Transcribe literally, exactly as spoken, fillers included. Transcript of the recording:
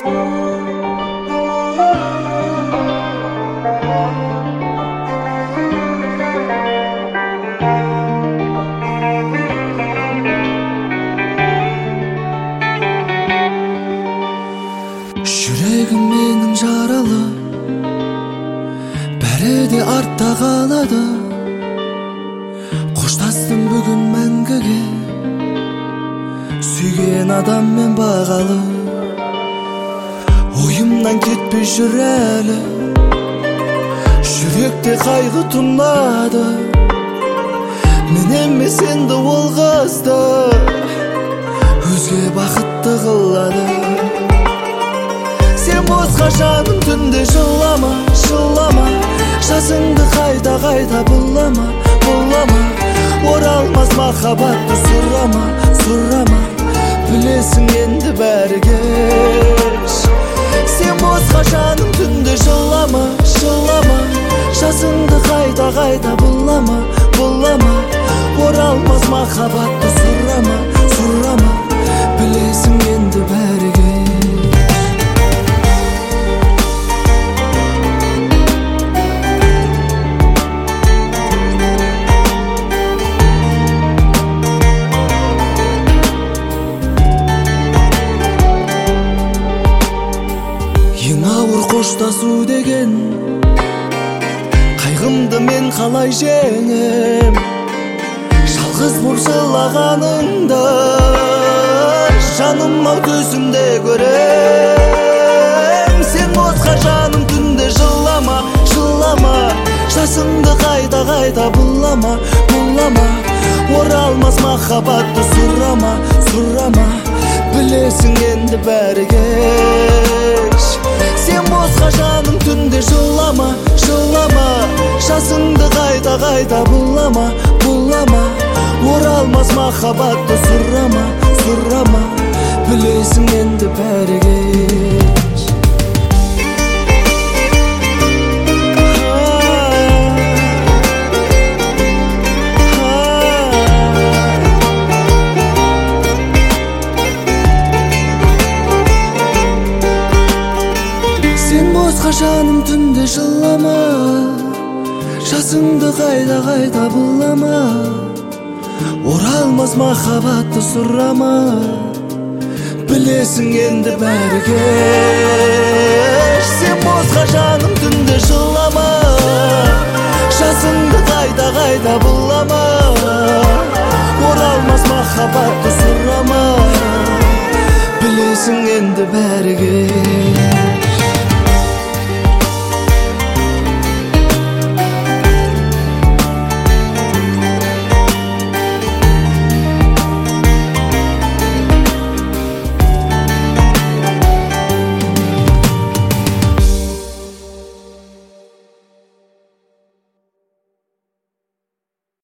Жүрегім менің жаралы, бәрі де артта қалады. Қоштастым бүгін мәңгіге, сүйген адаммен бағалы. Ойымнан кетпей жүр әлі, жүректе қайғы тұнады. Мен емес енді ол қызды, өзге бақытты қылады. Сен босқа жаным түнде жылама, жылама, жазыңды қайта қайта бұллама, бұллама. Оралмас махаббатты сұрама, сұрама, білесің енді бәрі кеш. Сен босқа жаным түнде жылама, жылама, жазыңды қайта қайта бұллама, бұллама. Оралмас махаббатты сұрама, сұрама, білесің енді бәрі кеш. Ең ауыр қоштасу деген, қайғымды мен қалай жеңем? Жалғыз боп жылағаныңды жаным ау төсімде көрем. Сен босқа жаным түнде жылама, жылама, жасыңды қайта қайта бұллама, бұллама. Оралмас махаббатты сұрама, сұрама, білесің енді бәрі кеш. Сен босқа жаным түнде жылама, жылама, жасыңды қайта қайта бұллама, бұллама. Оралмас махаббатты сұрама, сұрама, білесің енді бәрі кеш. Сен босқа жаным түнде жылама, жасыңды қайта қайта бұллама. Оралмас махаббатты сұрама, білесің енді бәрі кеш. Сен босқа жаным түнде жылама, жасыңды қайта қайта бұллама. Оралмас махаббатты сұрама, білесің енді бәрі кеш.